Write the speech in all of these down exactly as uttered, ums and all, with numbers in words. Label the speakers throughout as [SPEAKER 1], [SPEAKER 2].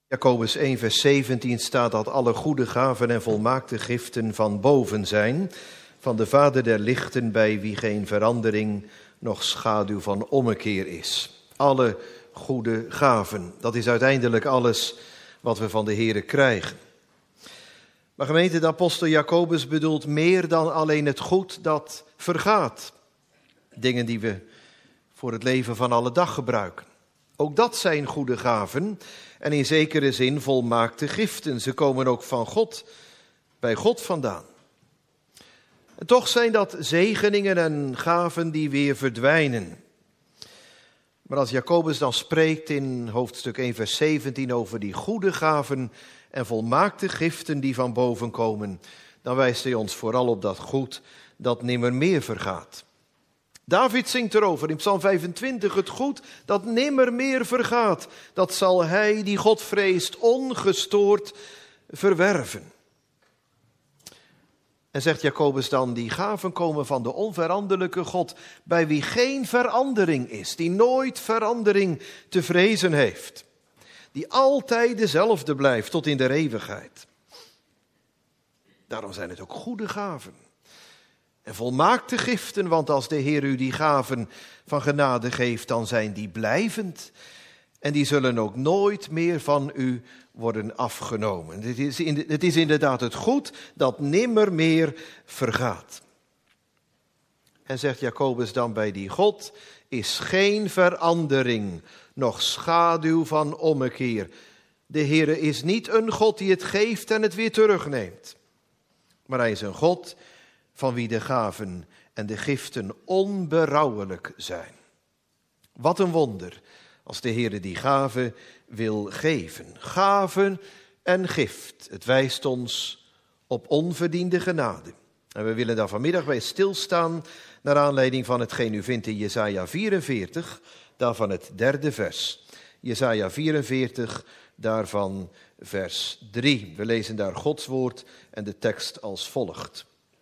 [SPEAKER 1] Jacobus één vers zeventien staat dat alle goede gaven en volmaakte giften van boven zijn, van de Vader der lichten, bij wie geen verandering noch schaduw van ommekeer is. Alle goede gaven, dat is uiteindelijk alles wat we van de Here krijgen. Maar gemeente, de apostel Jacobus bedoelt meer dan alleen het goed dat vergaat. Dingen die we voor het leven van alle dag gebruiken. Ook dat zijn goede gaven en in zekere zin volmaakte giften. Ze komen ook van God, bij God vandaan. En toch zijn dat zegeningen en gaven die weer verdwijnen. Maar als Jacobus dan spreekt in hoofdstuk één vers zeventien over die goede gaven en volmaakte giften die van boven komen, dan wijst hij ons vooral op dat goed dat nimmer meer vergaat. David zingt erover in Psalm vijfentwintig, het goed dat nimmer meer vergaat, dat zal hij die God vreest ongestoord verwerven. En zegt Jacobus dan, die gaven komen van de onveranderlijke God, bij wie geen verandering is, die nooit verandering te vrezen heeft, die altijd dezelfde blijft tot in de eeuwigheid. Daarom zijn het ook goede gaven. En volmaakte giften, want als de Heer u die gaven van genade geeft, dan zijn die blijvend. En die zullen ook nooit meer van u worden afgenomen. Het is, het is inderdaad het goed dat nimmer meer vergaat. En zegt Jacobus dan, bij die God is geen verandering, noch schaduw van ommekeer. De Heer is niet een God die het geeft en het weer terugneemt. Maar hij is een God van wie de gaven en de giften onberouwelijk zijn. Wat een wonder als de Heer die gaven wil geven. Gaven en gift. Het wijst ons op onverdiende genade. En we willen daar vanmiddag bij stilstaan naar aanleiding van hetgeen u vindt in Jesaja vierenveertig, daarvan het derde vers. Jesaja vierenveertig, daarvan vers drie. We lezen daar Gods woord en de tekst als volgt.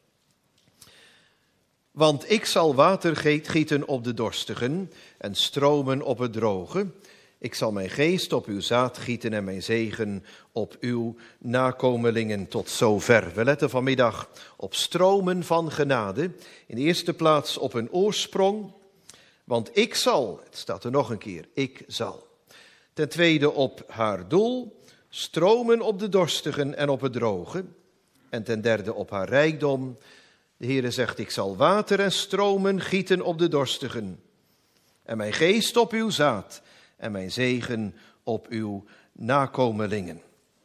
[SPEAKER 1] Want ik zal water gieten op de dorstigen en stromen op het droge. Ik zal mijn geest op uw zaad gieten en mijn zegen op uw nakomelingen tot zover. We letten vanmiddag op stromen van genade. In de eerste plaats op een oorsprong. Want ik zal, het staat er nog een keer, ik zal. Ten tweede op haar doel, stromen op de dorstigen en op het droge. En ten derde op haar rijkdom. De Heere zegt, ik zal water en stromen gieten op de dorstigen. En mijn geest op uw zaad. En mijn zegen op uw nakomelingen.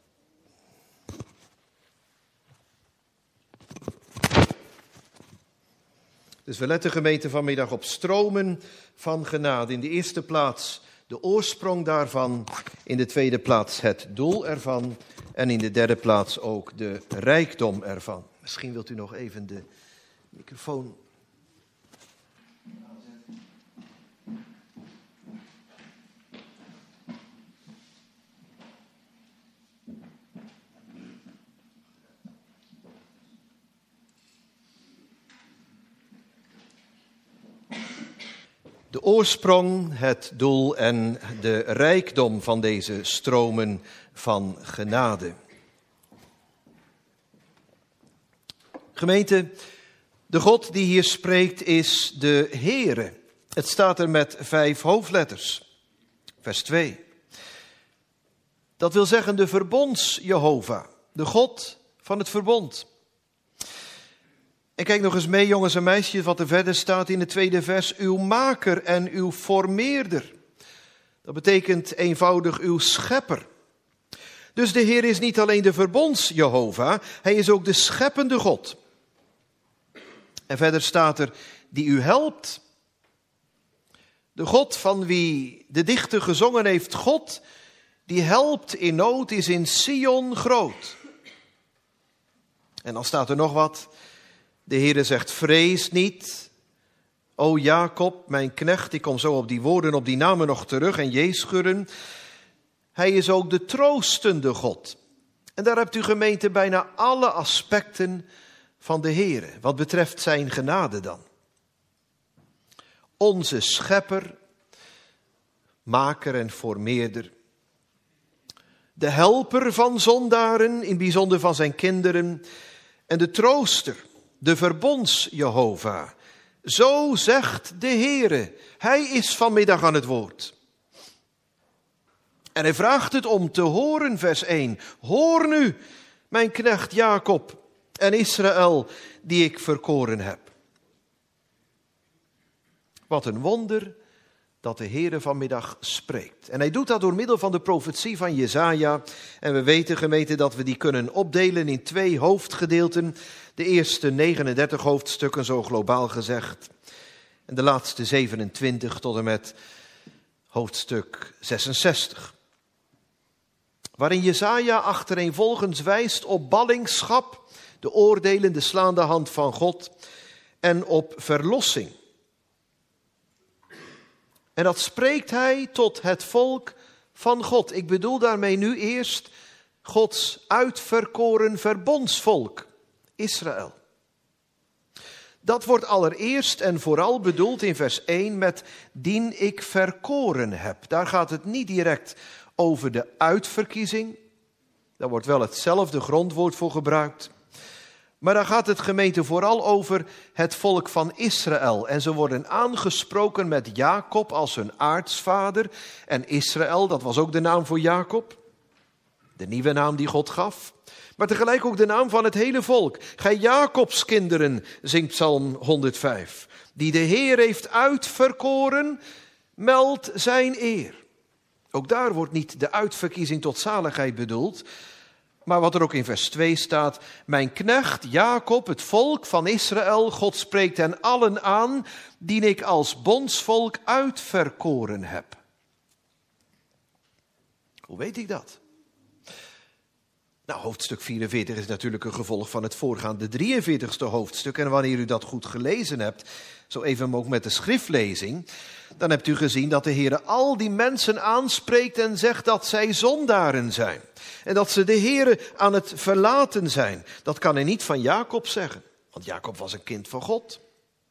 [SPEAKER 1] Dus we letten gemeente vanmiddag op stromen van genade. In de eerste plaats de oorsprong daarvan. In de tweede plaats het doel ervan. En in de derde plaats ook de rijkdom ervan. Misschien wilt u nog even de microfoon. De oorsprong, het doel en de rijkdom van deze stromen van genade. Gemeente, de God die hier spreekt is de Heere. Het staat er met vijf hoofdletters. Vers twee. Dat wil zeggen de verbonds-Jehovah, de God van het verbond. En kijk nog eens mee, jongens en meisjes, wat er verder staat in het tweede vers. Uw maker en uw formeerder. Dat betekent eenvoudig uw schepper. Dus de Heer is niet alleen de verbonds-Jehovah, hij is ook de scheppende God. En verder staat er, die u helpt. De God van wie de dichter gezongen heeft, God die helpt in nood, is in Sion groot. En dan staat er nog wat. De Heere zegt, vrees niet, o Jacob, mijn knecht. Ik kom zo op die woorden, op die namen nog terug. En Jeschurren, hij is ook de troostende God. En daar hebt u gemeente bijna alle aspecten van de Heere. Wat betreft zijn genade dan. Onze schepper, maker en formeerder. de helper van zondaren, in het bijzonder van zijn kinderen, en de trooster, de verbonds Jehovah. Zo zegt de Heere, hij is vanmiddag aan het woord. En hij vraagt het om te horen, vers één. Hoor nu, mijn knecht Jacob en Israël, die ik verkoren heb. Wat een wonder dat de Heere vanmiddag spreekt. En hij doet dat door middel van de profetie van Jesaja. En we weten, gemeente, dat we die kunnen opdelen in twee hoofdgedeelten. De eerste negenendertig hoofdstukken, zo globaal gezegd. En de laatste zevenentwintig tot en met hoofdstuk zesenzestig. Waarin Jesaja achtereenvolgens wijst op ballingschap, de oordelen, de slaande hand van God, en op verlossing. En dat spreekt hij tot het volk van God. Ik bedoel daarmee nu eerst Gods uitverkoren verbondsvolk, Israël. Dat wordt allereerst en vooral bedoeld in vers één met dien ik verkoren heb. Daar gaat het niet direct over de uitverkiezing. Daar wordt wel hetzelfde grondwoord voor gebruikt. Maar daar gaat het, gemeente, vooral over het volk van Israël. En ze worden aangesproken met Jacob als hun aartsvader. En Israël, dat was ook de naam voor Jacob. De nieuwe naam die God gaf. Maar tegelijk ook de naam van het hele volk. Gij Jacobs kinderen, zingt Psalm honderdvijf. Die de Heer heeft uitverkoren, meldt zijn eer. Ook daar wordt niet de uitverkiezing tot zaligheid bedoeld. Maar wat er ook in vers twee staat. Mijn knecht Jacob, het volk van Israël, God spreekt hen allen aan, die ik als bondsvolk uitverkoren heb. Hoe weet ik dat? Nou, hoofdstuk vierenveertig is natuurlijk een gevolg van het voorgaande drieënveertigste hoofdstuk. En wanneer u dat goed gelezen hebt, zo even ook met de schriftlezing, dan hebt u gezien dat de Heer al die mensen aanspreekt en zegt dat zij zondaren zijn. En dat ze de Heer aan het verlaten zijn. Dat kan hij niet van Jacob zeggen, want Jacob was een kind van God.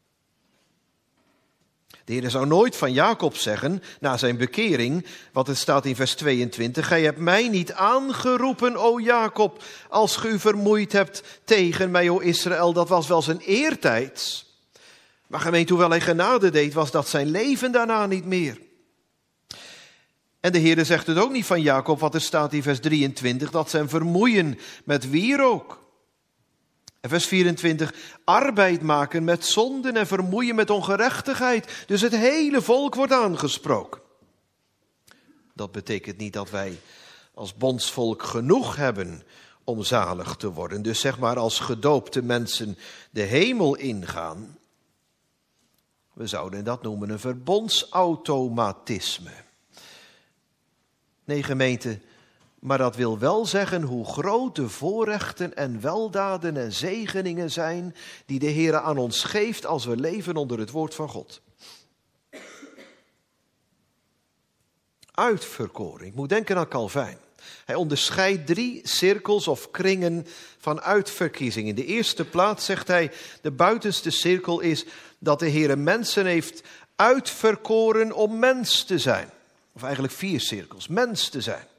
[SPEAKER 1] De Heer zou nooit van Jacob zeggen, na zijn bekering, wat het staat in vers tweeëntwintig, gij hebt mij niet aangeroepen, o Jacob, als ge u vermoeid hebt tegen mij, o Israël. Dat was wel zijn eertijds. Maar gemeente, hoewel hij genade deed, was dat zijn leven daarna niet meer. En de Heer zegt het ook niet van Jacob, wat er staat in vers drieëntwintig, dat zijn vermoeien met wierook. En vers vierentwintig, arbeid maken met zonden en vermoeien met ongerechtigheid. Dus het hele volk wordt aangesproken. Dat betekent niet dat wij als bondsvolk genoeg hebben om zalig te worden. Dus zeg maar als gedoopte mensen de hemel ingaan. We zouden dat noemen een verbondsautomatisme. Nee, gemeente, maar dat wil wel zeggen hoe groot de voorrechten en weldaden en zegeningen zijn die de Heer aan ons geeft als we leven onder het woord van God. Uitverkoren. Ik moet denken aan Calvijn. Hij onderscheidt drie cirkels of kringen van uitverkiezing. In de eerste plaats zegt hij, de buitenste cirkel is dat de Heer mensen heeft uitverkoren om mens te zijn. Of eigenlijk vier cirkels, mens te zijn.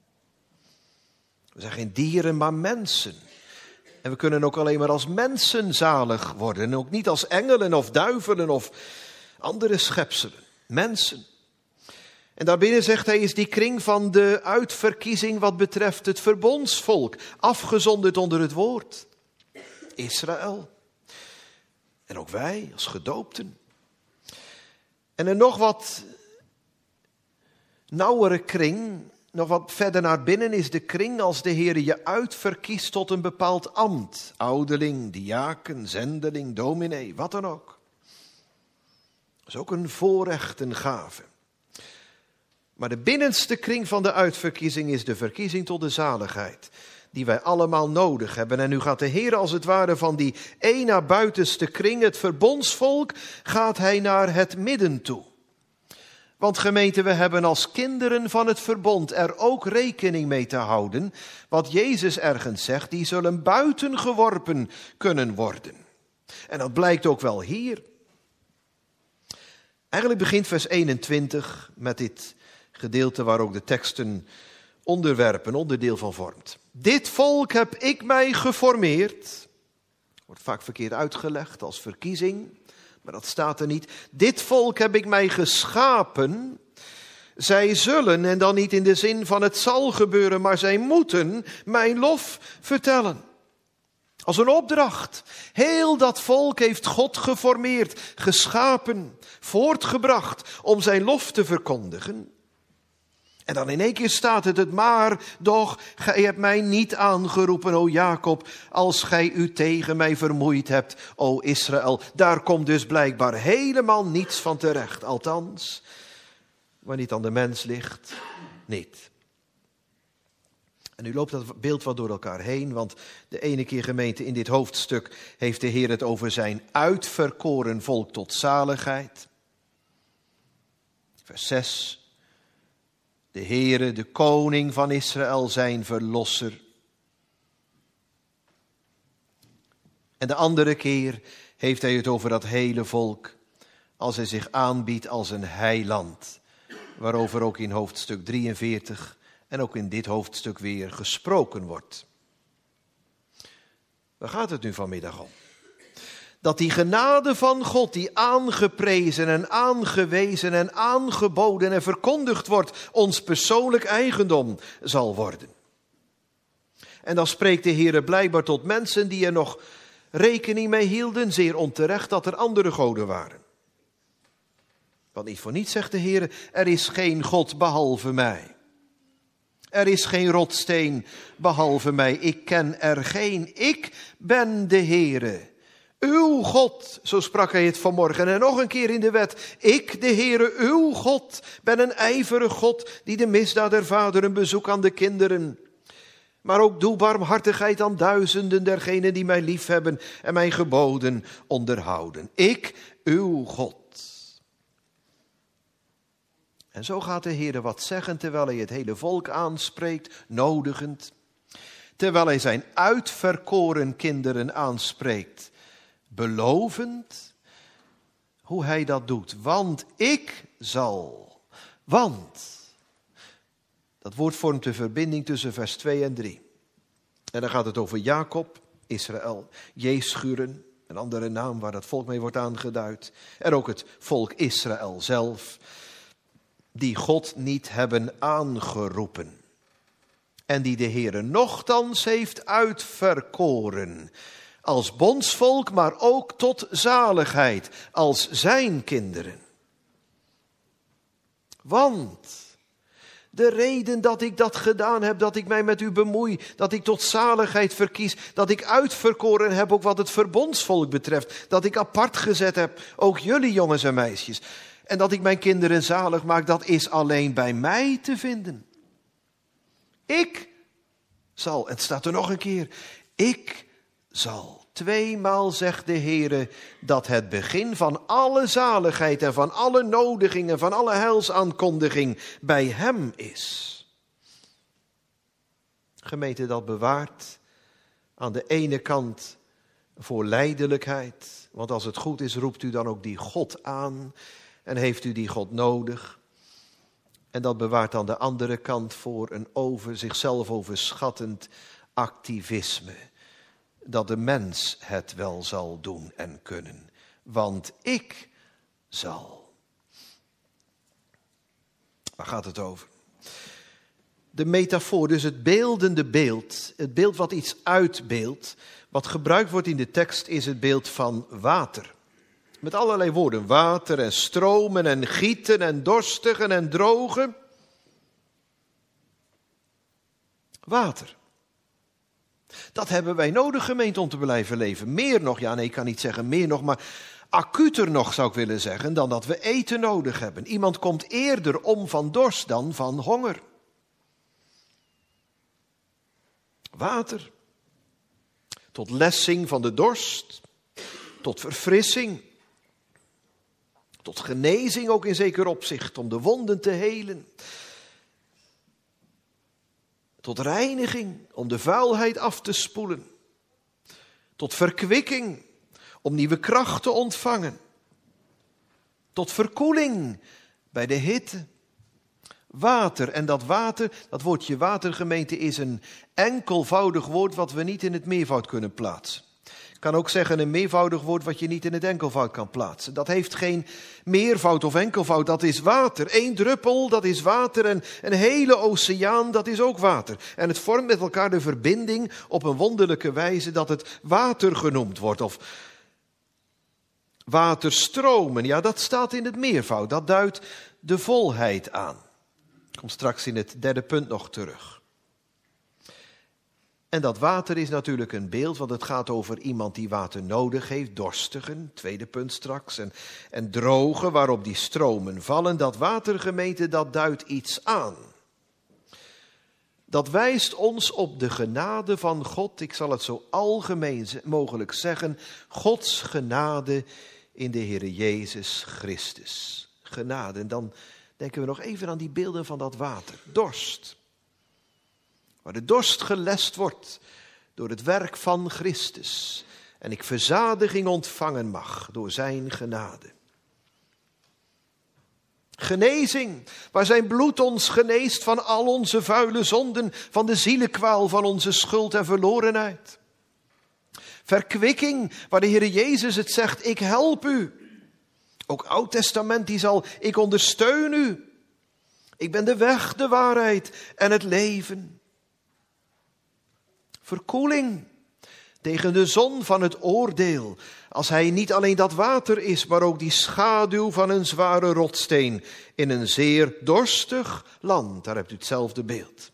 [SPEAKER 1] We zijn geen dieren, maar mensen. En we kunnen ook alleen maar als mensen zalig worden. En ook niet als engelen of duivelen of andere schepselen. Mensen. En daarbinnen, zegt hij, is die kring van de uitverkiezing wat betreft het verbondsvolk. Afgezonderd onder het woord. Israël. En ook wij als gedoopten. En een nog wat nauwere kring, nog wat verder naar binnen, is de kring als de Heer je uitverkiest tot een bepaald ambt. Ouderling, diaken, zendeling, dominee, wat dan ook. Dat is ook een voorrecht, een gave. Maar de binnenste kring van de uitverkiezing is de verkiezing tot de zaligheid. Die wij allemaal nodig hebben. En nu gaat de Heer als het ware van die ene buitenste kring, het verbondsvolk, gaat hij naar het midden toe. Want gemeente, we hebben als kinderen van het verbond er ook rekening mee te houden. Wat Jezus ergens zegt, die zullen buiten geworpen kunnen worden. En dat blijkt ook wel hier. Eigenlijk begint vers eenentwintig met dit gedeelte waar ook de teksten onderwerp, een onderdeel van vormt. Dit volk heb ik mij geformeerd. Wordt vaak verkeerd uitgelegd als verkiezing, maar dat staat er niet. Dit volk heb ik mij geschapen. Zij zullen, en dan niet in de zin van het zal gebeuren, maar zij moeten mijn lof vertellen. Als een opdracht. Heel dat volk heeft God geformeerd, geschapen, voortgebracht om zijn lof te verkondigen. En dan in één keer staat het, het maar, doch gij hebt mij niet aangeroepen, o Jacob, als gij u tegen mij vermoeid hebt, o Israël. Daar komt dus blijkbaar helemaal niets van terecht, althans, waar niet aan de mens ligt, niet. En nu loopt dat beeld wat door elkaar heen, want de ene keer gemeente in dit hoofdstuk heeft de Heer het over zijn uitverkoren volk tot zaligheid. Vers zes. De Heere, de koning van Israël, zijn verlosser. En de andere keer heeft hij het over dat hele volk, als hij zich aanbiedt als een heiland. Waarover ook in hoofdstuk drieënveertig en ook in dit hoofdstuk weer gesproken wordt. Waar gaat het nu vanmiddag om? Dat die genade van God, die aangeprezen en aangewezen en aangeboden en verkondigd wordt, ons persoonlijk eigendom zal worden. En dan spreekt de Heer blijkbaar tot mensen die er nog rekening mee hielden, zeer onterecht, dat er andere goden waren. Want niet voor niets zegt de Heer, er is geen God behalve mij. Er is geen rotsteen behalve mij. Ik ken er geen. Ik ben de Heere. Uw God, zo sprak hij het vanmorgen en nog een keer in de wet. Ik, de Heere, uw God, ben een ijverige God die de misdaad der vaderen bezoekt aan de kinderen. Maar ook doe barmhartigheid aan duizenden dergenen die mij liefhebben en mijn geboden onderhouden. Ik, uw God. En zo gaat de Heere wat zeggen terwijl hij het hele volk aanspreekt, nodigend. Terwijl hij zijn uitverkoren kinderen aanspreekt, belovend hoe hij dat doet. Want ik zal, want, dat woord vormt de verbinding tussen vers twee en drie. En dan gaat het over Jacob, Israël, Jeschuren, een andere naam waar dat volk mee wordt aangeduid. En ook het volk Israël zelf, die God niet hebben aangeroepen. En die de Heere nochtans heeft uitverkoren. Als bondsvolk, maar ook tot zaligheid. Als zijn kinderen. Want de reden dat ik dat gedaan heb, dat ik mij met u bemoei, dat ik tot zaligheid verkies, dat ik uitverkoren heb ook wat het verbondsvolk betreft, dat ik apart gezet heb, ook jullie jongens en meisjes, en dat ik mijn kinderen zalig maak, dat is alleen bij mij te vinden. Ik zal, en het staat er nog een keer, ik zal. Tweemaal zegt de Heere dat het begin van alle zaligheid en van alle nodigingen, van alle heilsaankondiging bij hem is. Gemeente, dat bewaart aan de ene kant voor lijdelijkheid, want als het goed is roept u dan ook die God aan en heeft u die God nodig. En dat bewaart aan de andere kant voor een over zichzelf overschattend activisme. Dat de mens het wel zal doen en kunnen. Want ik zal. Waar gaat het over? De metafoor, dus het beeldende beeld. Het beeld wat iets uitbeeldt. Wat gebruikt wordt in de tekst is het beeld van water. Met allerlei woorden. Water en stromen en gieten en dorstigen en drogen. Water. Dat hebben wij nodig, gemeente, om te blijven leven. Meer nog, ja nee, ik kan niet zeggen meer nog, maar acuter nog zou ik willen zeggen, dan dat we eten nodig hebben. Iemand komt eerder om van dorst dan van honger. Water. Tot lessing van de dorst. Tot verfrissing. Tot genezing ook in zeker opzicht, om de wonden te helen. Tot reiniging, om de vuilheid af te spoelen. Tot verkwikking, om nieuwe kracht te ontvangen. Tot verkoeling bij de hitte. Water. En dat water, dat woordje watergemeente, is een enkelvoudig woord wat we niet in het meervoud kunnen plaatsen. Ik kan ook zeggen een meervoudig woord wat je niet in het enkelvoud kan plaatsen. Dat heeft geen meervoud of enkelvoud, dat is water. Eén druppel, dat is water. En een hele oceaan, dat is ook water. En het vormt met elkaar de verbinding op een wonderlijke wijze dat het water genoemd wordt. Of waterstromen, ja, dat staat in het meervoud. Dat duidt de volheid aan. Ik kom straks in het derde punt nog terug. En dat water is natuurlijk een beeld, want het gaat over iemand die water nodig heeft, dorstigen, tweede punt straks, en, en drogen waarop die stromen vallen. Dat watergemeente, dat duidt iets aan. Dat wijst ons op de genade van God, ik zal het zo algemeen mogelijk zeggen, Gods genade in de Heere Jezus Christus. Genade, en dan denken we nog even aan die beelden van dat water, dorst. Waar de dorst gelest wordt door het werk van Christus. En ik verzadiging ontvangen mag door zijn genade. Genezing, waar zijn bloed ons geneest van al onze vuile zonden, van de zielenkwaal, van onze schuld en verlorenheid. Verkwikking, waar de Heer Jezus het zegt, ik help u. Ook Oud Testament die zal, ik ondersteun u. Ik ben de weg, de waarheid en het leven. Verkoeling tegen de zon van het oordeel, als hij niet alleen dat water is, maar ook die schaduw van een zware rotsteen in een zeer dorstig land. Daar hebt u hetzelfde beeld.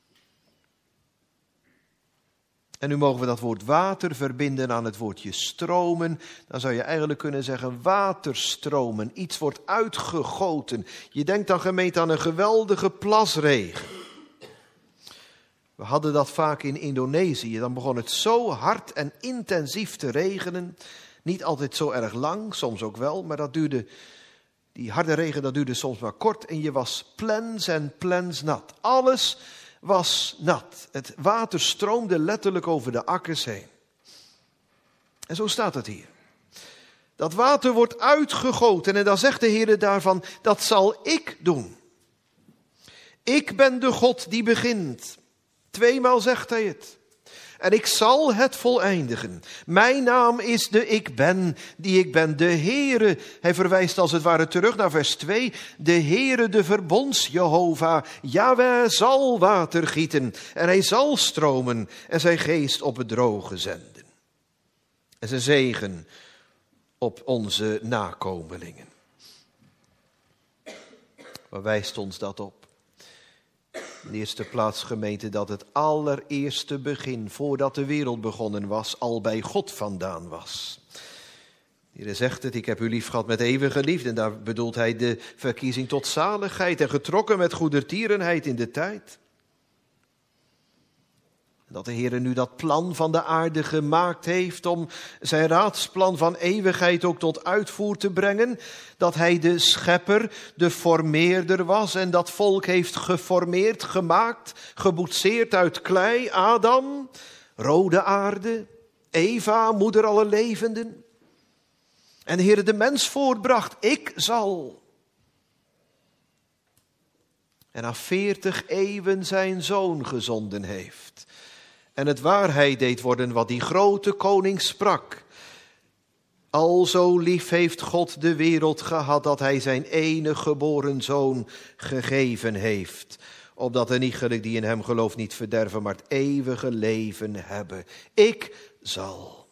[SPEAKER 1] En nu mogen we dat woord water verbinden aan het woordje stromen. Dan zou je eigenlijk kunnen zeggen waterstromen. Iets wordt uitgegoten. Je denkt dan gemeente aan een geweldige plasregen. We hadden dat vaak in Indonesië. Dan begon het zo hard en intensief te regenen. Niet altijd zo erg lang, soms ook wel. Maar dat duurde, die harde regen dat duurde soms maar kort. En je was plens en plens nat. Alles was nat. Het water stroomde letterlijk over de akkers heen. En zo staat het hier. Dat water wordt uitgegoten. En dan zegt de Heer daarvan, dat zal ik doen. Ik ben de God die begint. Tweemaal zegt hij het. En ik zal het voleindigen. Mijn naam is de ik ben, die ik ben, de Heere. Hij verwijst als het ware terug naar vers twee. De Heere, de verbonds Jehovah. Jahweh zal water gieten. En hij zal stromen en zijn geest op het droge zenden. En zijn zegen op onze nakomelingen. Waar wijst ons dat op? In de eerste plaats gemeente dat het allereerste begin, voordat de wereld begonnen was, al bij God vandaan was. De Heer zegt het, ik heb u lief gehad met eeuwige liefde. En daar bedoelt hij de verkiezing tot zaligheid en getrokken met goedertierenheid in de tijd. Dat de Heer nu dat plan van de aarde gemaakt heeft om zijn raadsplan van eeuwigheid ook tot uitvoer te brengen. Dat hij de schepper, de formeerder was en dat volk heeft geformeerd, gemaakt, geboetseerd uit klei. Adam, rode aarde, Eva, moeder alle levenden. En de Heer de mens voortbracht, ik zal. En na veertig eeuwen zijn zoon gezonden heeft. En het waarheid deed worden wat die grote koning sprak. Alzo lief heeft God de wereld gehad dat hij zijn enige geboren zoon gegeven heeft. Opdat een iegelijk die in hem gelooft niet verderven, maar het eeuwige leven hebben. Ik zal.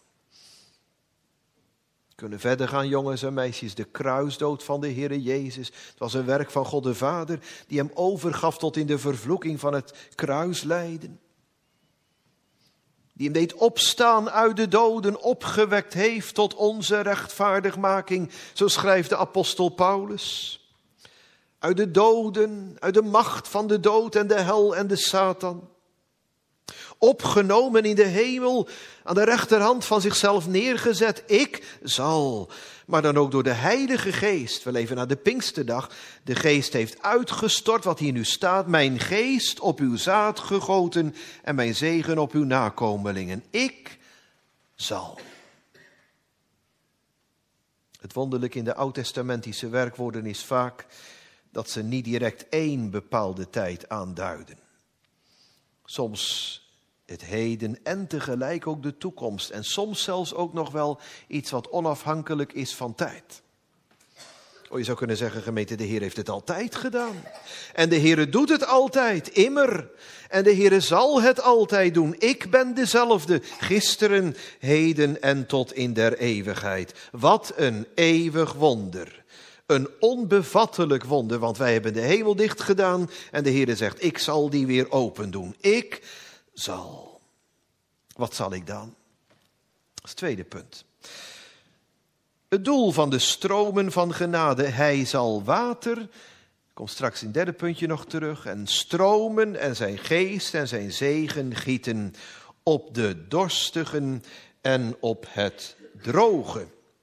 [SPEAKER 1] We kunnen verder gaan, jongens en meisjes. De kruisdood van de Heere Jezus. Het was een werk van God de Vader die hem overgaf tot in de vervloeking van het kruislijden. Die hem deed opstaan uit de doden, opgewekt heeft tot onze rechtvaardigmaking. Zo schrijft de apostel Paulus. Uit de doden, uit de macht van de dood en de hel en de Satan. Opgenomen in de hemel, aan de rechterhand van zichzelf neergezet. Ik zal, maar dan ook door de Heilige Geest. We leven naar de Pinksterdag. De Geest heeft uitgestort wat hier nu staat. Mijn geest op uw zaad gegoten en mijn zegen op uw nakomelingen. Ik zal. Het wonderlijk in de oud-testamentische werkwoorden is vaak dat ze niet direct één bepaalde tijd aanduiden. Soms het heden en tegelijk ook de toekomst. En soms zelfs ook nog wel iets wat onafhankelijk is van tijd. Oh, je zou kunnen zeggen, gemeente, de Heer heeft het altijd gedaan. En de Heer doet het altijd, immer. En de Heer zal het altijd doen. Ik ben dezelfde, gisteren, heden en tot in der eeuwigheid. Wat een eeuwig wonder. Een onbevattelijk wonder, want wij hebben de hemel dicht gedaan. En de Heer zegt, ik zal die weer open doen. Ik zal. Wat zal ik dan? Dat is het tweede punt. Het doel van de stromen van genade, hij zal water, ik kom straks in het derde puntje nog terug, en stromen en zijn geest en zijn zegen gieten op de dorstigen en op het droge.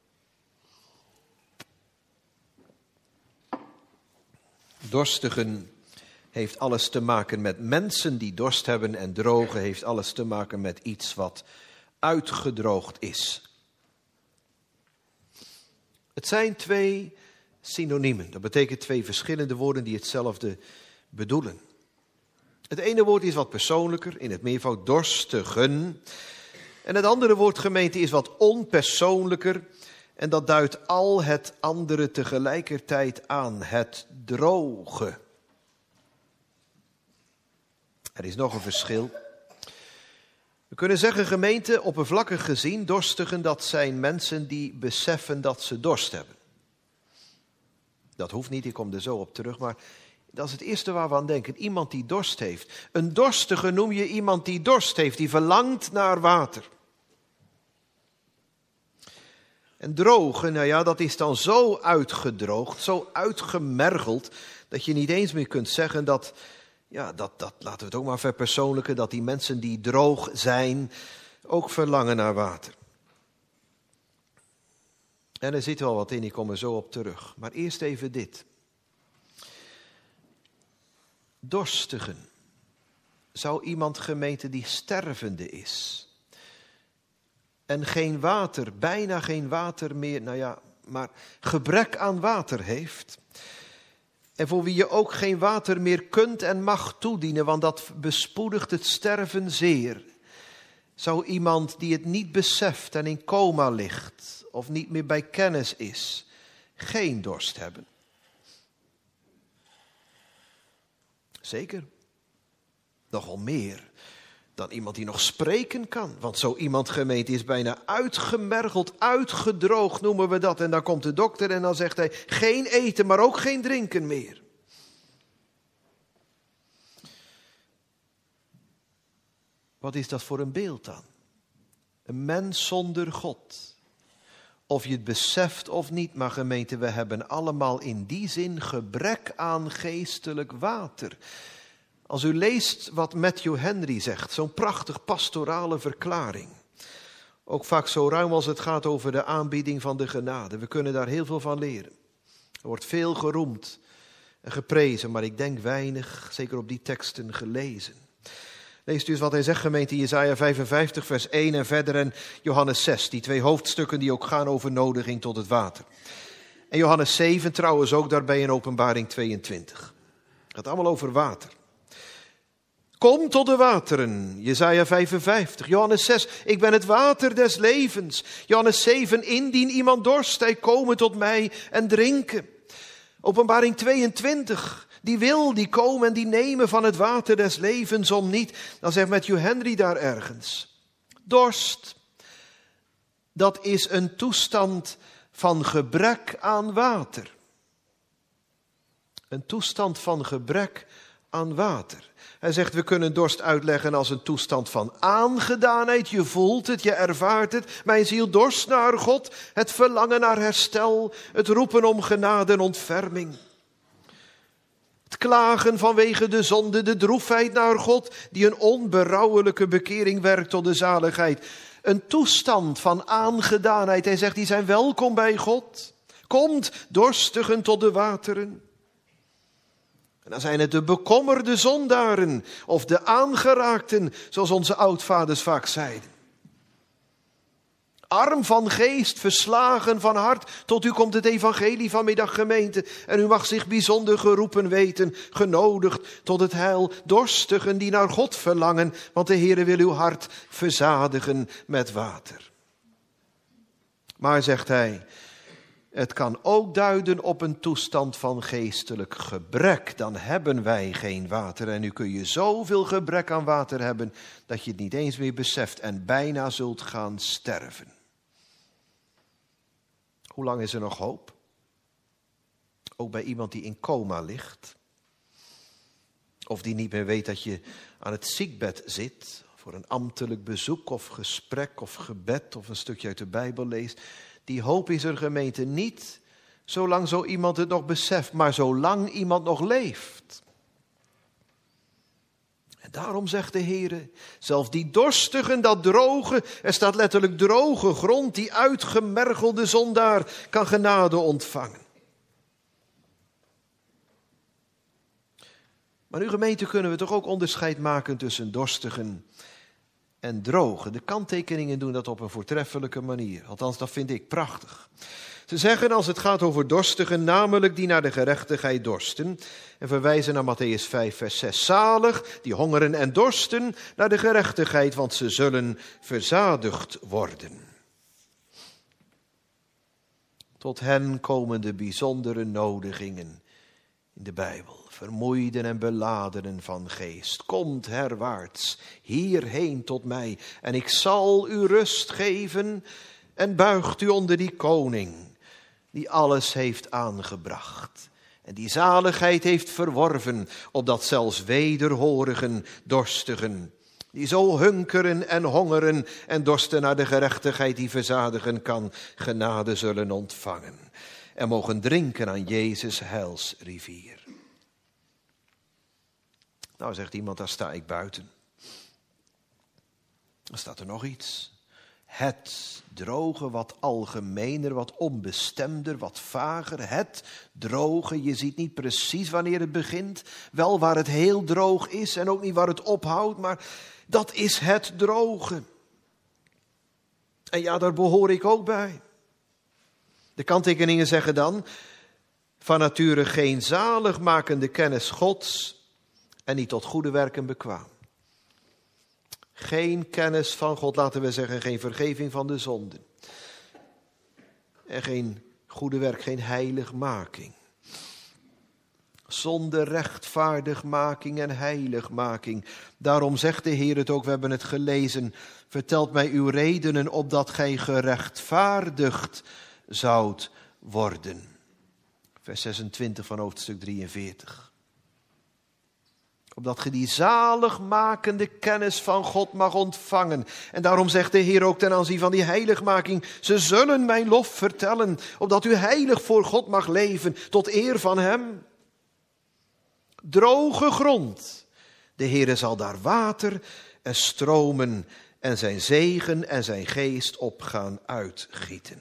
[SPEAKER 1] Dorstigen heeft alles te maken met mensen die dorst hebben en droge heeft alles te maken met iets wat uitgedroogd is. Het zijn twee synoniemen. Dat betekent twee verschillende woorden die hetzelfde bedoelen. Het ene woord is wat persoonlijker, in het meervoud dorstigen. En het andere woord, gemeente, is wat onpersoonlijker. En dat duidt al het andere tegelijkertijd aan. Het droge. Er is nog een verschil. We kunnen zeggen, gemeente, oppervlakkig gezien, dorstigen, dat zijn mensen die beseffen dat ze dorst hebben. Dat hoeft niet, ik kom er zo op terug, maar dat is het eerste waar we aan denken. Iemand die dorst heeft. Een dorstige noem je iemand die dorst heeft, die verlangt naar water. En drogen, nou ja, dat is dan zo uitgedroogd, zo uitgemergeld, dat je niet eens meer kunt zeggen dat... Ja, dat, dat, laten we het ook maar verpersoonlijken, dat die mensen die droog zijn ook verlangen naar water. En er zit wel wat in, ik kom er zo op terug. Maar eerst even dit. Dorstigen. Zou iemand, gemeente, die stervende is en geen water, bijna geen water meer, nou ja, maar gebrek aan water heeft... En voor wie je ook geen water meer kunt en mag toedienen, want dat bespoedigt het sterven zeer. Zou iemand die het niet beseft en in coma ligt, of niet meer bij kennis is, geen dorst hebben? Zeker. Nogal meer dan iemand die nog spreken kan. Want zo iemand, gemeente, is bijna uitgemergeld, uitgedroogd noemen we dat. En dan komt de dokter en dan zegt hij, geen eten, maar ook geen drinken meer. Wat is dat voor een beeld dan? Een mens zonder God. Of je het beseft of niet, maar gemeente, we hebben allemaal in die zin gebrek aan geestelijk water. Als u leest wat Matthew Henry zegt, zo'n prachtig pastorale verklaring. Ook vaak zo ruim als het gaat over de aanbieding van de genade. We kunnen daar heel veel van leren. Er wordt veel geroemd en geprezen, maar ik denk weinig, zeker op die teksten, gelezen. Leest u eens wat hij zegt, gemeente, Jesaja vijfenvijftig, vers één en verder en Johannes zes. Die twee hoofdstukken die ook gaan over nodiging tot het water. En Johannes zeven trouwens ook daarbij in Openbaring tweeëntwintig. Het gaat allemaal over water. Kom tot de wateren, Jesaja vijfenvijftig. Johannes zes, ik ben het water des levens. Johannes zeven, indien iemand dorst, hij komen tot mij en drinken. Openbaring tweeëntwintig, die wil, die komen en die nemen van het water des levens om niet. Dan zegt Matthew Henry daar ergens. Dorst, dat is een toestand van gebrek aan water. Een toestand van gebrek aan water. Hij zegt, we kunnen dorst uitleggen als een toestand van aangedaanheid. Je voelt het, je ervaart het. Mijn ziel dorst naar God. Het verlangen naar herstel. Het roepen om genade en ontferming. Het klagen vanwege de zonde, de droefheid naar God, die een onberouwelijke bekering werkt tot de zaligheid. Een toestand van aangedaanheid. Hij zegt, die zijn welkom bij God. Komt dorstigen tot de wateren. En dan zijn het de bekommerde zondaren of de aangeraakten, zoals onze oudvaders vaak zeiden. Arm van geest, verslagen van hart. Tot u komt het evangelie vanmiddag, gemeente. En u mag zich bijzonder geroepen weten, genodigd tot het heil. Dorstigen die naar God verlangen, want de Heere wil uw hart verzadigen met water. Maar, zegt hij, het kan ook duiden op een toestand van geestelijk gebrek. Dan hebben wij geen water. En nu kun je zoveel gebrek aan water hebben dat je het niet eens meer beseft en bijna zult gaan sterven. Hoe lang is er nog hoop? Ook bij iemand die in coma ligt. Of die niet meer weet dat je aan het ziekbed zit. Voor een ambtelijk bezoek of gesprek of gebed of een stukje uit de Bijbel leest. Die hoop is er, gemeente, niet zolang zo iemand het nog beseft, maar zolang iemand nog leeft. En daarom zegt de Heere, zelfs die dorstigen, dat droge, er staat letterlijk droge grond, die uitgemergelde zondaar kan genade ontvangen. Maar nu, gemeente, kunnen we toch ook onderscheid maken tussen dorstigen en drogen. De kanttekeningen doen dat op een voortreffelijke manier. Althans, dat vind ik prachtig. Ze zeggen als het gaat over dorstigen, namelijk die naar de gerechtigheid dorsten. En verwijzen naar Mattheüs vijf, vers zes. Zalig, die hongeren en dorsten naar de gerechtigheid, want ze zullen verzadigd worden. Tot hen komen de bijzondere nodigingen in de Bijbel. Vermoeiden en beladenen van geest, komt herwaarts, hierheen tot mij. En ik zal u rust geven en buigt u onder die koning, die alles heeft aangebracht. En die zaligheid heeft verworven, opdat zelfs wederhorigen, dorstigen, die zo hunkeren en hongeren en dorsten naar de gerechtigheid die verzadigen kan, genade zullen ontvangen. En mogen drinken aan Jezus' heilsrivier. Nou, zegt iemand, daar sta ik buiten. Dan staat er nog iets. Het droge, wat algemener, wat onbestemder, wat vager. Het droge, je ziet niet precies wanneer het begint. Wel waar het heel droog is en ook niet waar het ophoudt, maar dat is het droge. En ja, daar behoor ik ook bij. De kanttekeningen zeggen dan, van nature geen zaligmakende kennis Gods en niet tot goede werken bekwaam. Geen kennis van God, laten we zeggen, geen vergeving van de zonden. En geen goede werk, geen heiligmaking. Zonder rechtvaardigmaking en heiligmaking. Daarom zegt de Heer het ook, we hebben het gelezen. Vertelt mij uw redenen, opdat gij gerechtvaardigd zoudt worden. Vers zesentwintig van hoofdstuk drieënveertig. Opdat ge die zaligmakende kennis van God mag ontvangen. En daarom zegt de Heer ook ten aanzien van die heiligmaking. Ze zullen mijn lof vertellen. Opdat u heilig voor God mag leven. Tot eer van hem. Droge grond. De Heer zal daar water en stromen. En zijn zegen en zijn geest op gaan uitgieten.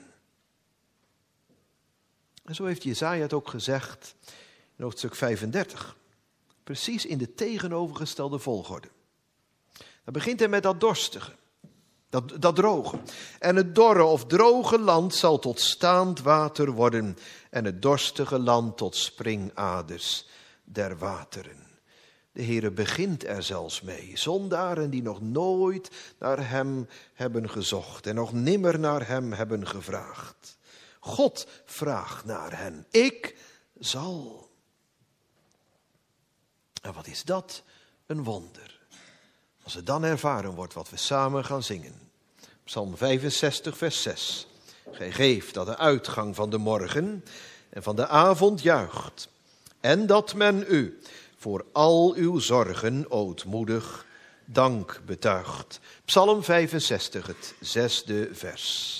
[SPEAKER 1] En zo heeft Jesaja het ook gezegd in hoofdstuk vijfendertig. Precies in de tegenovergestelde volgorde. Dan begint hij met dat dorstige, dat, dat droge. En het dorre of droge land zal tot staand water worden. En het dorstige land tot springaders der wateren. De Heere begint er zelfs mee. Zondaren die nog nooit naar hem hebben gezocht. En nog nimmer naar hem hebben gevraagd. God vraagt naar hen. Ik zal. En wat is dat? Een wonder. Als het dan ervaren wordt wat we samen gaan zingen. Psalm vijfenzestig vers zes. Gij geeft dat de uitgang van de morgen en van de avond juicht. En dat men u voor al uw zorgen ootmoedig dank betuigt. Psalm vijfenzestig, het zesde vers.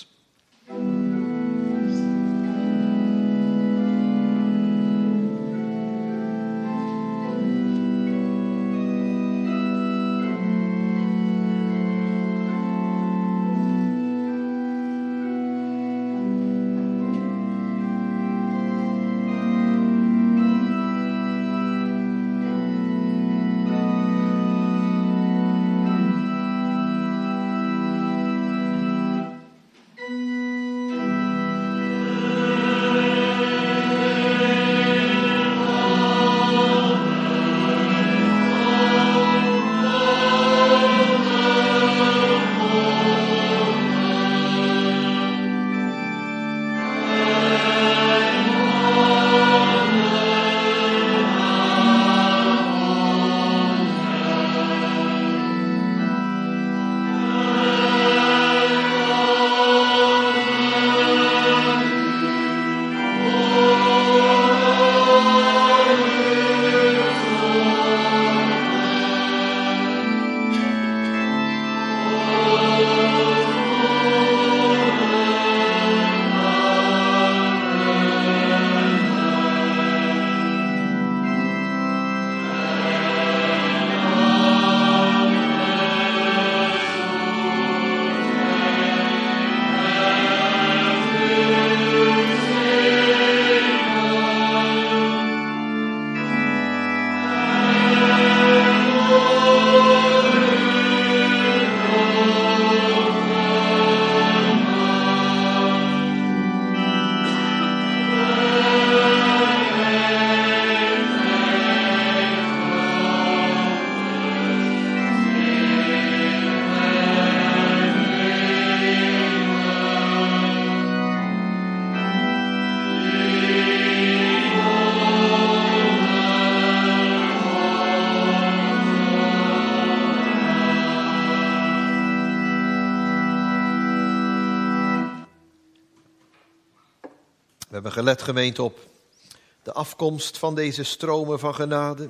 [SPEAKER 1] hebben gelet, gemeente, op de afkomst van deze stromen van genade.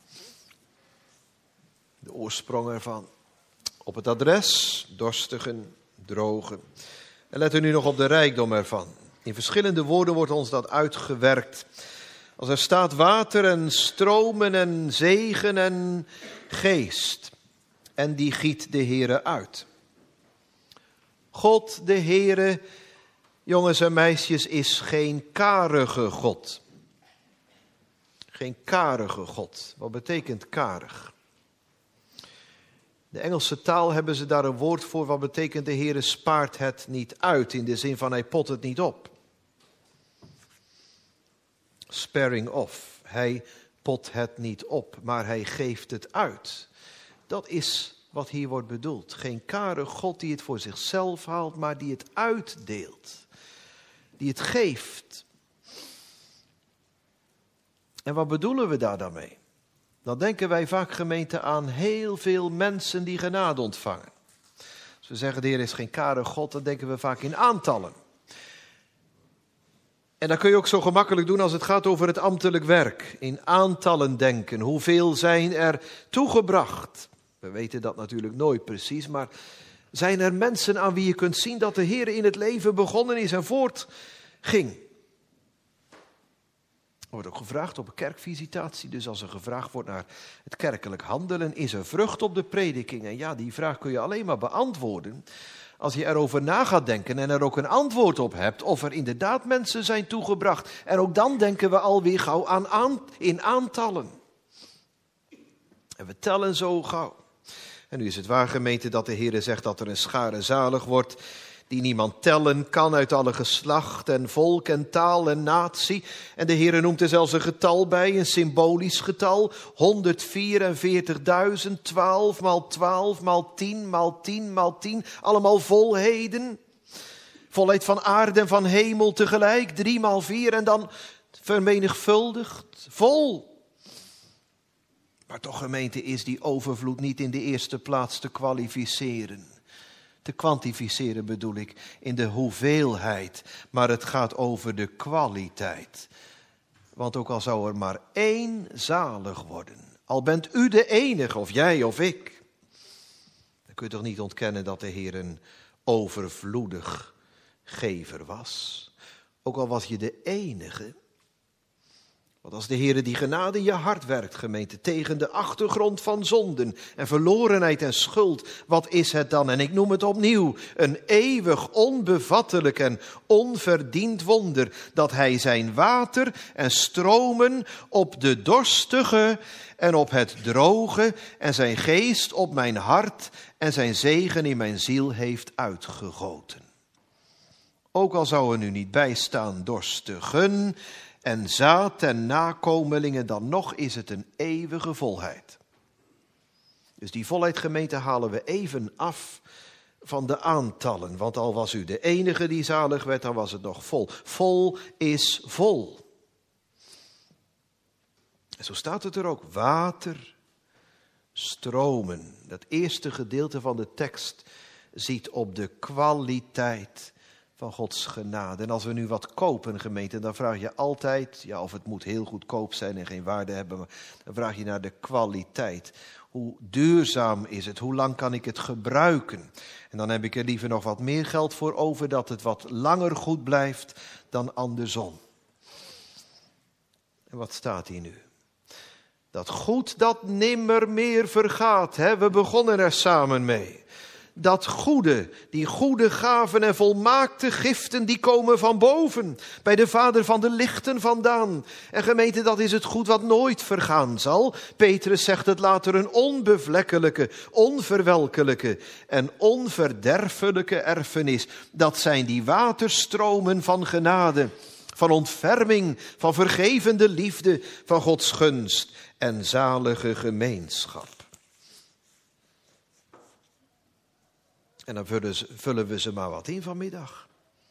[SPEAKER 1] De oorsprong ervan. Op het adres, dorstigen, drogen. En let er nu nog op de rijkdom ervan. In verschillende woorden wordt ons dat uitgewerkt. Als er staat water en stromen en zegen en geest. En die giet de Heere uit. God, de Heere, jongens en meisjes, is geen karige God. Geen karige God. Wat betekent karig? De Engelse taal hebben ze daar een woord voor. Wat betekent de Heere spaart het niet uit. In de zin van hij pot het niet op. Sparing off. Hij pot het niet op, maar hij geeft het uit. Dat is wat hier wordt bedoeld. Geen karige God die het voor zichzelf haalt, maar die het uitdeelt. Die het geeft. En wat bedoelen we daar dan mee? Dan denken wij vaak, gemeente, aan heel veel mensen die genade ontvangen. Als we zeggen de Heer is geen karige God, dan denken we vaak in aantallen. En dat kun je ook zo gemakkelijk doen als het gaat over het ambtelijk werk. In aantallen denken. Hoeveel zijn er toegebracht? We weten dat natuurlijk nooit precies, maar zijn er mensen aan wie je kunt zien dat de Heer in het leven begonnen is en voortging? Er wordt ook gevraagd op een kerkvisitatie, dus als er gevraagd wordt naar het kerkelijk handelen, is er vrucht op de prediking? En ja, die vraag kun je alleen maar beantwoorden als je erover na gaat denken en er ook een antwoord op hebt of er inderdaad mensen zijn toegebracht. En ook dan denken we alweer gauw aan, aan in aantallen. En we tellen zo gauw. En nu is het waar, gemeente, dat de Heer zegt dat er een schare zalig wordt die niemand tellen kan uit alle geslacht en volk en taal en natie. En de Heer noemt er zelfs een getal bij, een symbolisch getal. honderdvierenveertigduizend, twaalf maal twaalf maal tien maal tien maal tien. Allemaal volheden. Volheid van aarde en van hemel tegelijk. Drie maal vier en dan vermenigvuldigd. Vol. Maar toch, gemeente, is die overvloed niet in de eerste plaats te kwalificeren. Te kwantificeren bedoel ik, in de hoeveelheid. Maar het gaat over de kwaliteit. Want ook al zou er maar één zalig worden. Al bent u de enige, of jij of ik. Dan kun je toch niet ontkennen dat de Heer een overvloedig gever was. Ook al was je de enige. Want als de Heere die genade in je hart werkt, gemeente, tegen de achtergrond van zonden en verlorenheid en schuld, wat is het dan? En ik noem het opnieuw, een eeuwig, onbevattelijk en onverdiend wonder, dat hij zijn water en stromen op de dorstige en op het droge en zijn geest op mijn hart en zijn zegen in mijn ziel heeft uitgegoten. Ook al zou er nu niet bijstaan dorstigen en zaad en nakomelingen, dan nog is het een eeuwige volheid. Dus die volheid, gemeente, halen we even af van de aantallen. Want al was u de enige die zalig werd, dan was het nog vol. Vol is vol. En zo staat het er ook. Water, stromen. Dat eerste gedeelte van de tekst ziet op de kwaliteit van Gods genade. En als we nu wat kopen, gemeente, dan vraag je altijd, ja, of het moet heel goedkoop zijn en geen waarde hebben, maar dan vraag je naar de kwaliteit. Hoe duurzaam is het? Hoe lang kan ik het gebruiken? En dan heb ik er liever nog wat meer geld voor over, dat het wat langer goed blijft dan andersom. En wat staat hier nu? Dat goed dat nimmer meer vergaat. Hè? We begonnen er samen mee. Dat goede, die goede gaven en volmaakte giften, die komen van boven. Bij de Vader van de lichten vandaan. En gemeente, dat is het goed wat nooit vergaan zal. Petrus zegt het later, een onbevlekkelijke, onverwelkelijke en onverderfelijke erfenis. Dat zijn die waterstromen van genade, van ontferming, van vergevende liefde, van Gods gunst en zalige gemeenschap. En dan vullen, ze, vullen we ze maar wat in vanmiddag.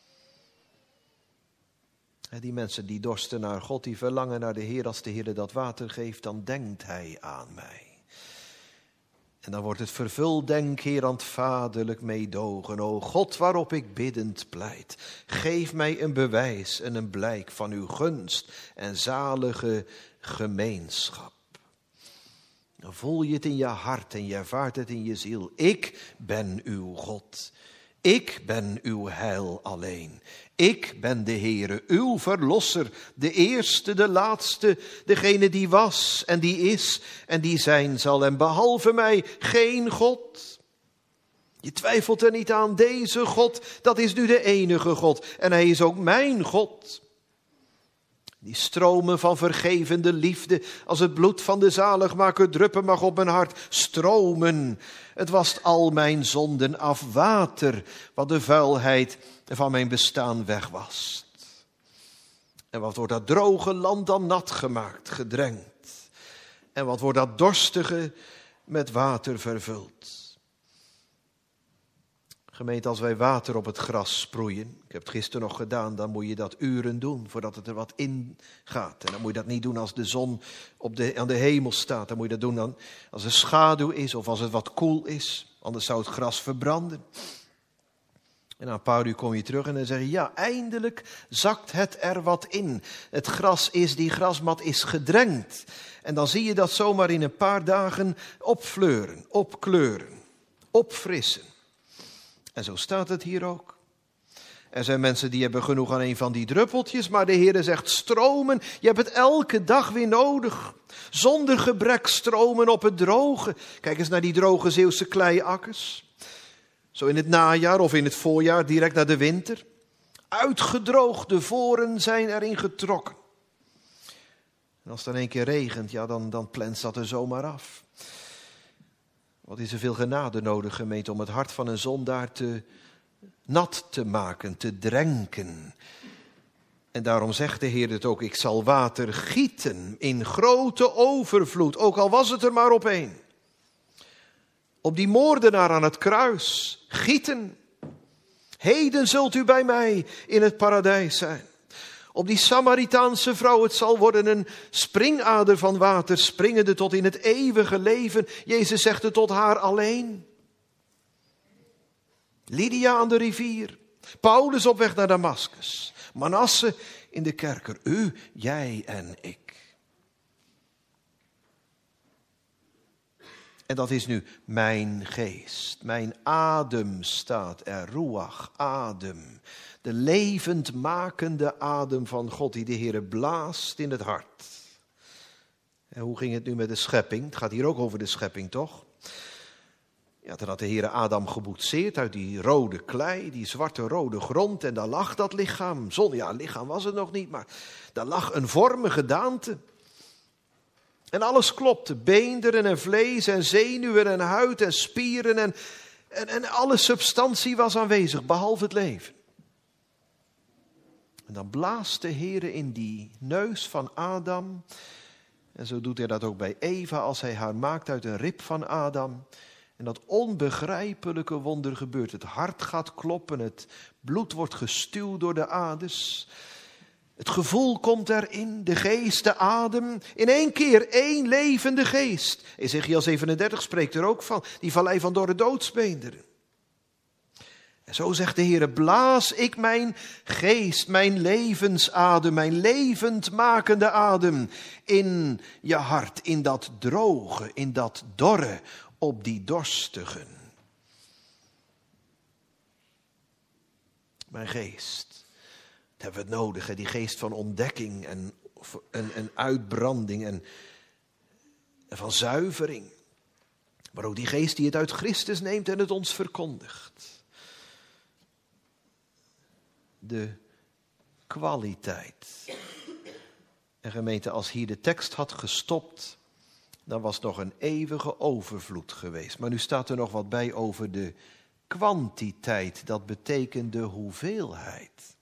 [SPEAKER 1] Die mensen die dorsten naar God, die verlangen naar de Heer. Als de Heer dat water geeft, dan denkt hij aan mij. En dan wordt het vervuld, denk Heer, aan het vaderlijk meedogen. O God, waarop ik biddend pleit. Geef mij een bewijs en een blijk van uw gunst en zalige gemeenschap. Dan voel je het in je hart en je ervaart het in je ziel. Ik ben uw God. Ik ben uw heil alleen. Ik ben de Heere, uw verlosser, de eerste, de laatste, degene die was en die is en die zijn zal. En behalve mij geen God. Je twijfelt er niet aan, deze God, dat is nu de enige God. En hij is ook mijn God. Die stromen van vergevende liefde, als het bloed van de zaligmaker druppen mag op mijn hart. Stromen, het wast al mijn zonden af, water, wat de vuilheid van mijn bestaan wegwast. En wat wordt dat droge land dan nat gemaakt, gedrenkt. En wat wordt dat dorstige met water vervuld. Gemeente, als wij water op het gras sproeien, ik heb het gisteren nog gedaan, dan moet je dat uren doen voordat het er wat in gaat. En dan moet je dat niet doen als de zon op de, aan de hemel staat. Dan moet je dat doen dan als er schaduw is of als het wat koel is. Anders zou het gras verbranden. En na een paar uur kom je terug en dan zeg je, ja, eindelijk zakt het er wat in. Het gras is, die grasmat is gedrenkt. En dan zie je dat zomaar in een paar dagen opfleuren, opkleuren, opfrissen. En zo staat het hier ook. Er zijn mensen die hebben genoeg aan een van die druppeltjes, maar de Heere zegt stromen. Je hebt het elke dag weer nodig. Zonder gebrek stromen op het droge. Kijk eens naar die droge Zeeuwse kleiakkers. Zo in het najaar of in het voorjaar, direct na de winter. Uitgedroogde voren zijn erin getrokken. En als het dan een keer regent, ja, dan, dan plenst dat er zomaar af. Wat is er veel genade nodig, gemeente, om het hart van een zondaar te nat te maken, te drenken. En daarom zegt de Heer het ook, ik zal water gieten in grote overvloed, ook al was het er maar op één. Op die moordenaar aan het kruis, gieten. Heden zult u bij mij in het paradijs zijn. Op die Samaritaanse vrouw, het zal worden een springader van water, springende tot in het eeuwige leven. Jezus zegt het tot haar alleen. Lydia aan de rivier, Paulus op weg naar Damascus, Manasse in de kerker, u, jij en ik. En dat is nu mijn geest, mijn adem staat er, ruach, adem. De levendmakende adem van God die de Heere blaast in het hart. En hoe ging het nu met de schepping? Het gaat hier ook over de schepping, toch? Ja, toen had de Heere Adam geboetseerd uit die rode klei, die zwarte rode grond. En daar lag dat lichaam. Zon, ja, lichaam was het nog niet, maar daar lag een vormige gedaante. En alles klopte. Beenderen en vlees en zenuwen en huid en spieren. En, en, en alle substantie was aanwezig, behalve het leven. En dan blaast de Heere in die neus van Adam. En zo doet hij dat ook bij Eva als hij haar maakt uit een rib van Adam. En dat onbegrijpelijke wonder gebeurt. Het hart gaat kloppen, het bloed wordt gestuwd door de aders. Het gevoel komt erin, de geest, de adem. In één keer één levende geest. Ezechiel zevenendertig spreekt er ook van. Die vallei van dorre doodsbeenderen. En zo zegt de Heere, blaas ik mijn geest, mijn levensadem, mijn levendmakende adem in je hart, in dat droge, in dat dorre, op die dorstigen. Mijn geest, dat hebben we het nodig, hè? Die geest van ontdekking en, en, en uitbranding en, en van zuivering. Maar ook die geest die het uit Christus neemt en het ons verkondigt. De kwaliteit. En gemeente, als hier de tekst had gestopt, dan was nog een eeuwige overvloed geweest. Maar nu staat er nog wat bij over de kwantiteit. Dat betekent de hoeveelheid.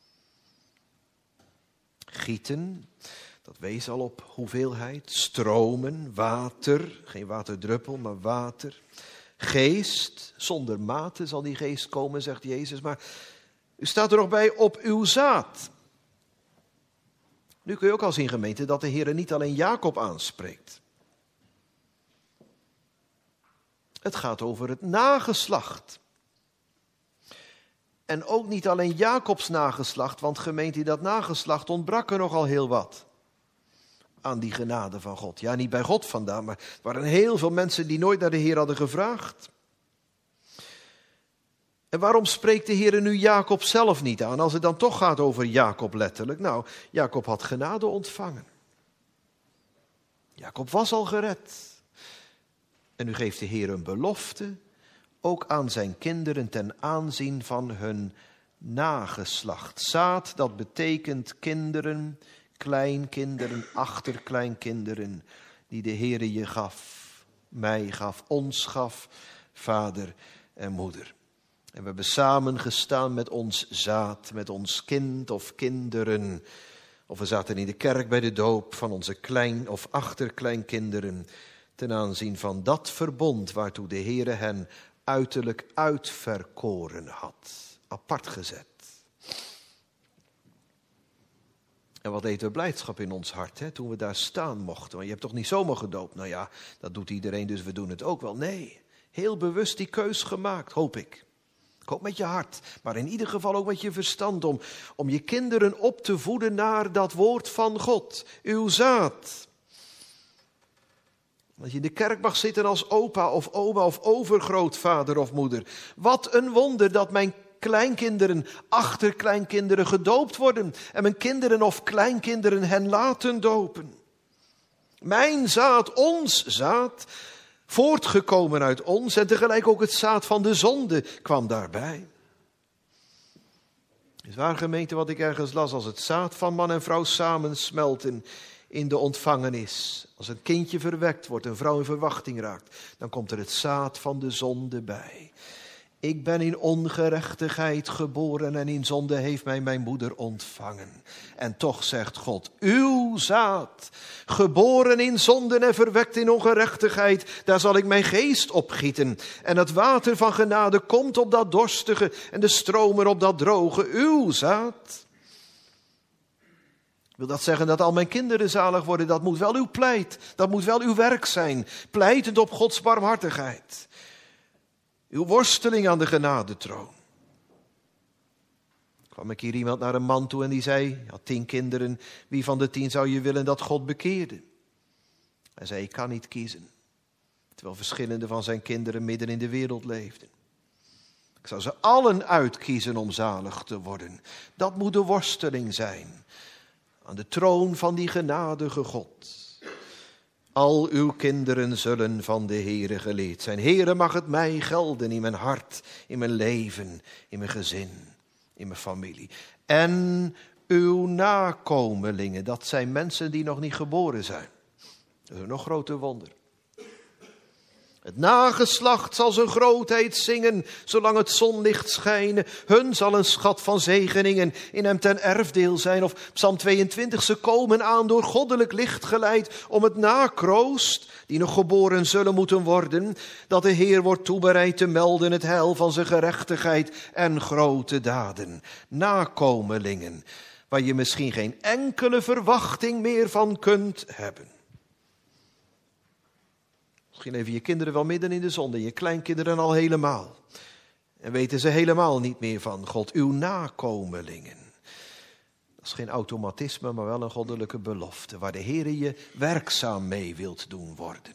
[SPEAKER 1] Gieten, dat wees al op hoeveelheid. Stromen, water, geen waterdruppel, maar water. Geest, zonder mate zal die geest komen, zegt Jezus. Maar u staat er nog bij, op uw zaad. Nu kun je ook al zien, gemeente, dat de Heer niet alleen Jacob aanspreekt. Het gaat over het nageslacht. En ook niet alleen Jacobs nageslacht, want gemeente, dat nageslacht ontbrak er nogal heel wat aan die genade van God. Ja, niet bij God vandaan, maar er waren heel veel mensen die nooit naar de Heer hadden gevraagd. En waarom spreekt de Heer nu Jacob zelf niet aan, als het dan toch gaat over Jacob letterlijk? Nou, Jacob had genade ontvangen. Jacob was al gered. En nu geeft de Heer een belofte, ook aan zijn kinderen ten aanzien van hun nageslacht. Zaad, dat betekent kinderen, kleinkinderen, achterkleinkinderen, die de Heere je gaf, mij gaf, ons gaf, vader en moeder. En we hebben samen gestaan met ons zaad, met ons kind of kinderen. Of we zaten in de kerk bij de doop van onze klein- of achterkleinkinderen, ten aanzien van dat verbond waartoe de Heere hen uiterlijk uitverkoren had, apart gezet. En wat deed er blijdschap in ons hart, hè, toen we daar staan mochten. Want je hebt toch niet zomaar gedoopt? Nou ja, dat doet iedereen, dus we doen het ook wel. Nee, heel bewust die keus gemaakt, hoop ik. Ik hoop met je hart, maar in ieder geval ook met je verstand om, om je kinderen op te voeden naar dat woord van God, uw zaad. Dat je in de kerk mag zitten als opa of oma of overgrootvader of moeder. Wat een wonder dat mijn kleinkinderen, achterkleinkinderen gedoopt worden. En mijn kinderen of kleinkinderen hen laten dopen. Mijn zaad, ons zaad, voortgekomen uit ons. En tegelijk ook het zaad van de zonde kwam daarbij. Het is waar, gemeente, wat ik ergens las, als het zaad van man en vrouw samensmelten in de ontvangenis. Als een kindje verwekt wordt, een vrouw in verwachting raakt, dan komt er het zaad van de zonde bij. Ik ben in ongerechtigheid geboren en in zonde heeft mij mijn moeder ontvangen. En toch zegt God, uw zaad, geboren in zonde en verwekt in ongerechtigheid, daar zal ik mijn geest op gieten. En het water van genade komt op dat dorstige en de stromen op dat droge, uw zaad. Wil dat zeggen dat al mijn kinderen zalig worden? Dat moet wel uw pleit, dat moet wel uw werk zijn, pleitend op Gods barmhartigheid. Uw worsteling aan de genadetroon. Kwam ik hier iemand naar een man toe en die zei, hij had tien kinderen, wie van de tien zou je willen dat God bekeerde? Hij zei, ik kan niet kiezen, terwijl verschillende van zijn kinderen midden in de wereld leefden. Ik zou ze allen uitkiezen om zalig te worden. Dat moet de worsteling zijn. Aan de troon van die genadige God. Al uw kinderen zullen van de Heere geleerd zijn. Heere, mag het mij gelden in mijn hart, in mijn leven, in mijn gezin, in mijn familie. En uw nakomelingen, dat zijn mensen die nog niet geboren zijn. Dat is een nog groter wonder. Het nageslacht zal zijn grootheid zingen, zolang het zonlicht schijnen. Hun zal een schat van zegeningen in hem ten erfdeel zijn. Of Psalm tweeëntwintig, ze komen aan door goddelijk licht geleid om het nakroost, die nog geboren zullen moeten worden, dat de Heer wordt toebereid te melden het heil van zijn gerechtigheid en grote daden. Nakomelingen, waar je misschien geen enkele verwachting meer van kunt hebben. Misschien leven je kinderen wel midden in de zonde, je kleinkinderen al helemaal. En weten ze helemaal niet meer van God, uw nakomelingen. Dat is geen automatisme, maar wel een goddelijke belofte, waar de Heere je werkzaam mee wilt doen worden.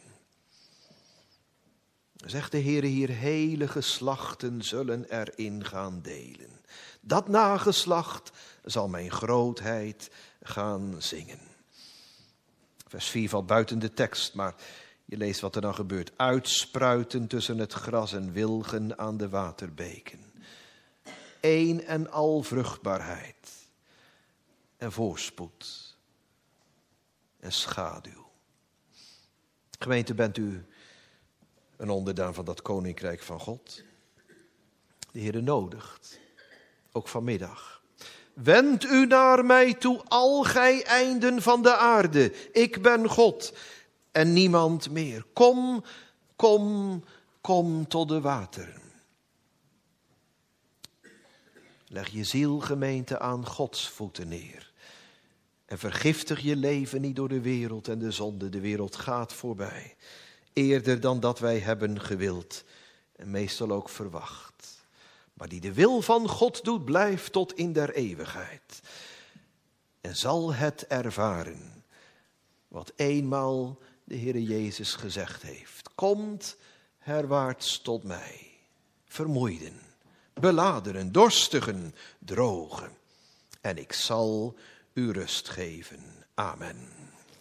[SPEAKER 1] Zegt de Heere hier, hele geslachten zullen erin gaan delen. Dat nageslacht zal mijn grootheid gaan zingen. Vers vier valt buiten de tekst, maar je leest wat er dan gebeurt. Uitspruiten tussen het gras en wilgen aan de waterbeken. Een en al vruchtbaarheid. En voorspoed. En schaduw. Gemeente, bent u een onderdaan van dat koninkrijk van God? De Heere nodigt. Ook vanmiddag. Wend u naar mij toe, al gij einden van de aarde. Ik ben God. En niemand meer. Kom, kom, kom tot de wateren. Leg je ziel, gemeente, aan Gods voeten neer. En vergiftig je leven niet door de wereld en de zonde. De wereld gaat voorbij. eerder dan dat wij hebben gewild en meestal ook verwacht. Maar die de wil van God doet, blijft tot in der eeuwigheid. En zal het ervaren wat eenmaal de Heere Jezus gezegd heeft. Komt herwaarts tot mij, vermoeiden, beladeren, dorstigen, drogen. En ik zal u rust geven. Amen.